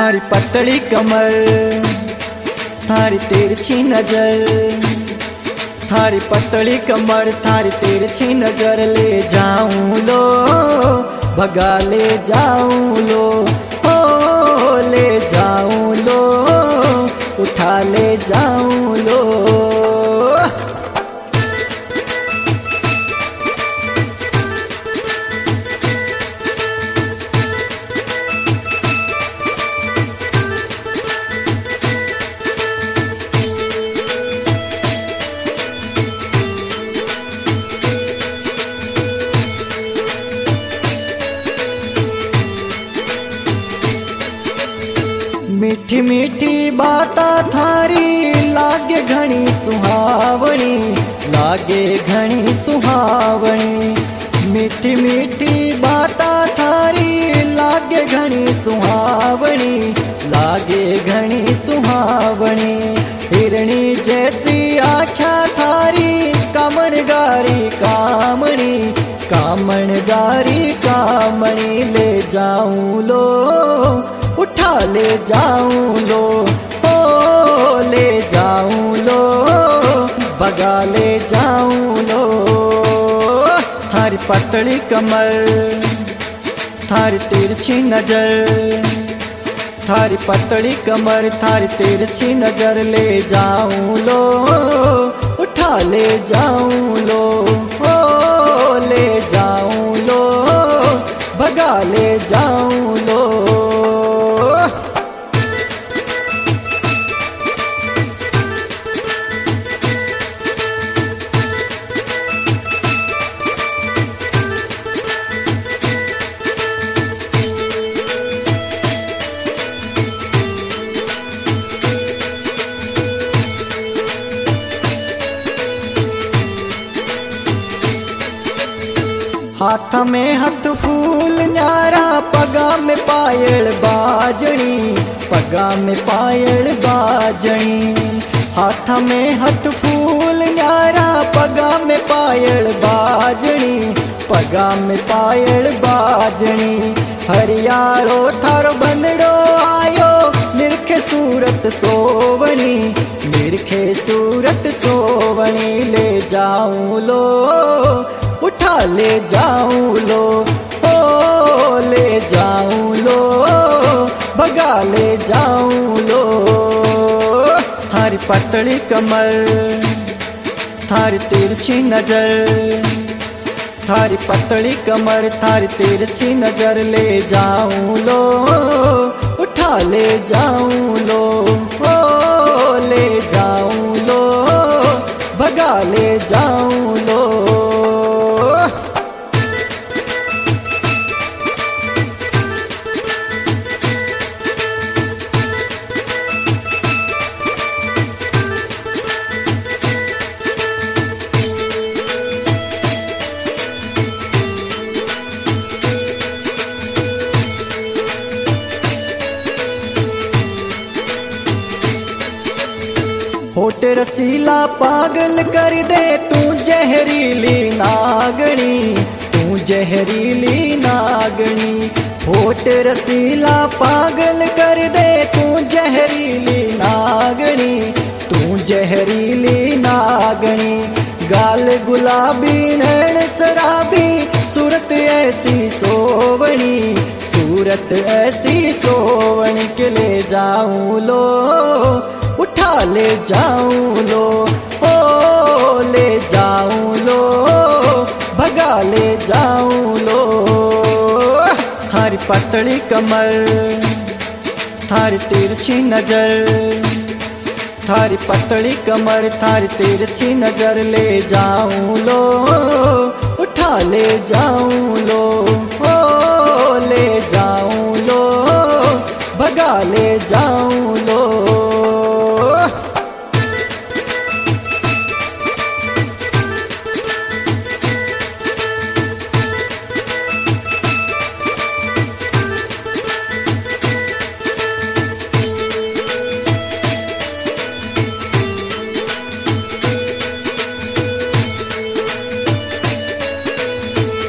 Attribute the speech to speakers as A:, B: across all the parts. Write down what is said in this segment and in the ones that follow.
A: थारी पतली कमर, थारी तिरछी नजर, थारी पतली कमर, थारी तिरछी नजर, ले जाऊं लो भगा ले जाऊं लो, हो ले जाऊं लो उठा ले जाऊं लो। मीठी मीठी बाता थारी लागे घणी सुहावनी, लागे घणी सुहावनी। मीठी मीठी बाता थारी लागे घणी सुहावनी, लागे घणी सुहावनी। हिरणी जैसी आँखा थारी कामणगारी कामणी, कामणगारी कामणी, ले जाऊं लो उठा ले जाऊं लो, हो ले जाऊं लो भगा ले जाऊं लो। थारी पतली कमर, थारी तिरछी नजर, थारी पतली कमर, थारी तिरछी नजर, ले जाऊं लो उठा ले जाऊं लो, हो ले जाऊं लो भगा ले जाऊं लो। हाथ में हाथ फूल न्यारा, पगा में पायल बाजनी, पगा में पायल बाजनी। हाथ में हाथ फूल न्यारा, पगा में पायल बाजनी, पगा में पायल बाजनी। हरियालो थारो बंदड़ो आयो, निरखे सूरत सोवनी, निरखे सूरत सोवनी, ले जाऊं लो उठा ले जाऊं लो, हो ले जाऊं लो भगा ले जाऊं लो। थारी पतली कमर, थारी तिरछी नजर, थारी पतली कमर, थारी तिरछी नजर, ले जाऊं लो उठा ले जाऊं लो, हो ले जाऊं लो भगा ले जाऊं लो। होठ रसीला पागल कर दे तू जहरीली नागणी, तू जहरीली नागणी। होठ रसीला पागल कर दे तू जहरीली नागणी, तू जहरीली नागणी। गाल गुलाबी नैन शराबी, सूरत ऐसी सोवनी, सूरत ऐसी सोवनी, के ले जाऊं लो उठा ले जाऊं लो, ओ ले जाऊं लो भगा ले जाऊं लो। थारी पतली कमर, थारी तिरछी नजर, थारी पतली कमर, थारी तिरछी नजर, ले जाऊं लो उठा ले जाऊं लो, ओ ले जाऊं लो भगा ले जाऊं लो।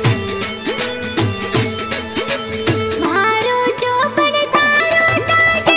B: मारो चौपड़ थारो साजे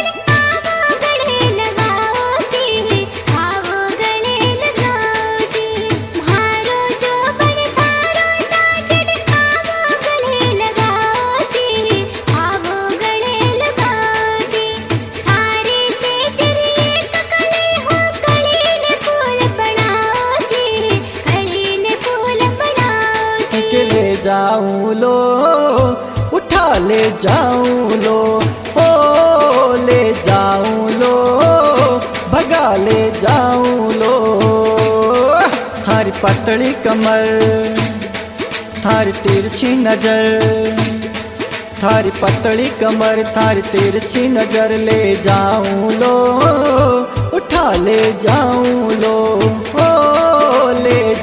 A: जाऊं लो, उठा ले जाऊं लो, ओ ले जाऊं लो, भगा ले जाऊं लो। थारी पतली कमर, थारी तिरछी नजर, थारी पतली कमर, थारी तिरछी नजर, ले जाऊं लो, उठा ले जाऊं लो, ओ ले